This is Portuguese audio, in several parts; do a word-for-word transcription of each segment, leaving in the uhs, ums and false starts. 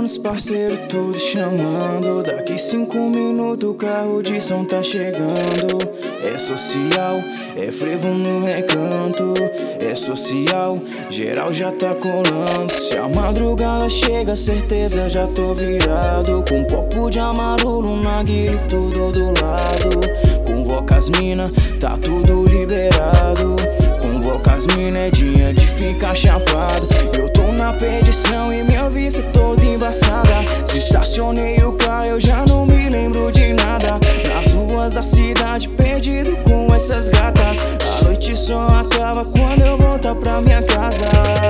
meus parceiros tudo chamando. Daqui cinco minutos o carro de som tá chegando. É social, é frevo no recanto. É social, geral já tá colando. Se a madrugada chega, certeza já tô virado. Com um copo de amarelo, narguilé tudo do lado. Convoca as mina, tá tudo liberado. Convoca as mina, é dia de ficar chapado. Eu tô na perdição e minha vista é toda embaçada. Se estacionei o carro eu já não me lembro de nada. Nas ruas da cidade perdido com essas gatas. A noite só acaba quando eu voltar pra minha casa.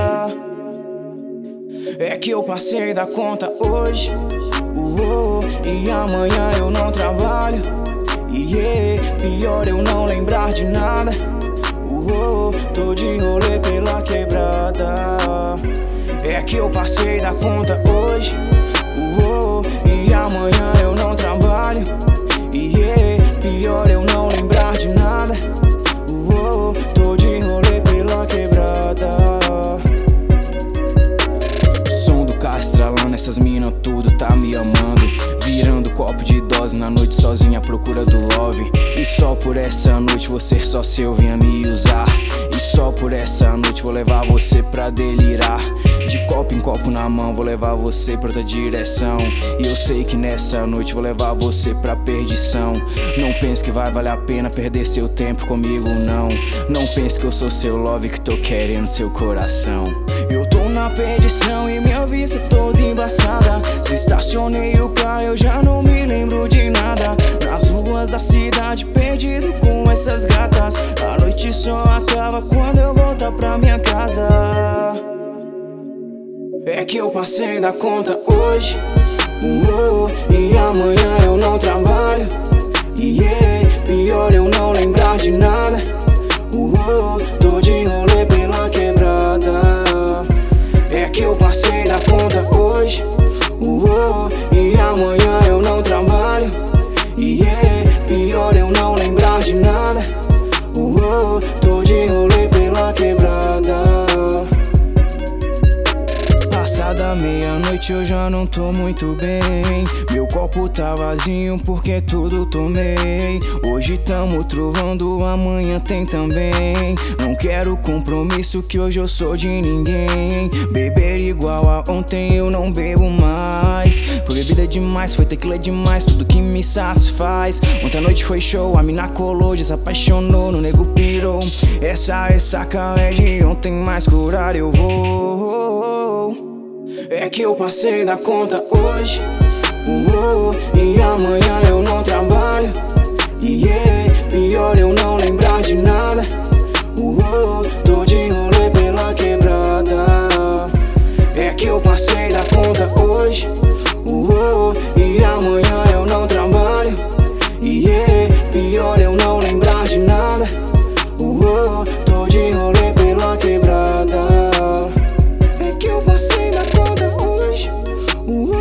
É que eu passei da conta hoje, uh, uh, e amanhã eu não trabalho. E yeah, pior eu não lembrar de nada. uh, uh, Tô de rolê pela quebrada. É que eu passei da conta hoje, uh, uh, e amanhã eu não trabalho. E yeah, pior eu não lembrar de nada. uh, uh, Tô de rolê pela quebrada. Som do carro estralando, essas mina tudo tá me amando. Virando copo de dose na noite sozinha à procura do love. E só por essa noite você só seu vinha me usar. E só por essa noite vou levar você pra delirar. De copo em copo na mão vou levar você pra outra direção. E eu sei que nessa noite vou levar você pra perdição. Não pense que vai valer a pena perder seu tempo comigo não. Não pense que eu sou seu love, que tô querendo seu coração. Eu tô na perdição e minha vista é toda embaçada. Se estacionei o carro eu já não me lembro de nada. Nas ruas da cidade perdido com essas gatas. A noite só acaba quando eu voltar pra minha casa. É que eu passei da conta hoje, uh, uh, e amanhã eu não trabalho. E yeah, pior eu não lembrar de nada. uh, uh, Tô de rolê pela quebrada. É que eu passei da conta hoje, uh, uh, e amanhã eu não trabalho. E yeah, pior eu não lembrar de nada. uh, uh, Tô de rolê pela quebrada. Passada meia-noite eu já não tô muito bem. Meu copo tá vazio porque tudo tomei. Hoje tamo trovando, amanhã tem também. Não quero compromisso que hoje eu sou de ninguém. Beber igual a ontem eu não bebo mais. Foi bebida demais, foi tequila demais, tudo que me satisfaz. Ontem a noite foi show, a mina colou, já se apaixonou, no nego pirou. Essa ressaca é de ontem, mas curar eu vou. É que eu passei da conta hoje, uh, uh, e amanhã eu não trabalho. E yeah, pior eu não lembrar de nada. uh, uh, Tô de rolê pela quebrada. É que eu passei da conta hoje, uh, uh, e amanhã eu não trabalho. E yeah, pior eu não lembrar de nada. uh, uh, Tô de rolê pela quebrada. É que eu passei da conta hoje, uh,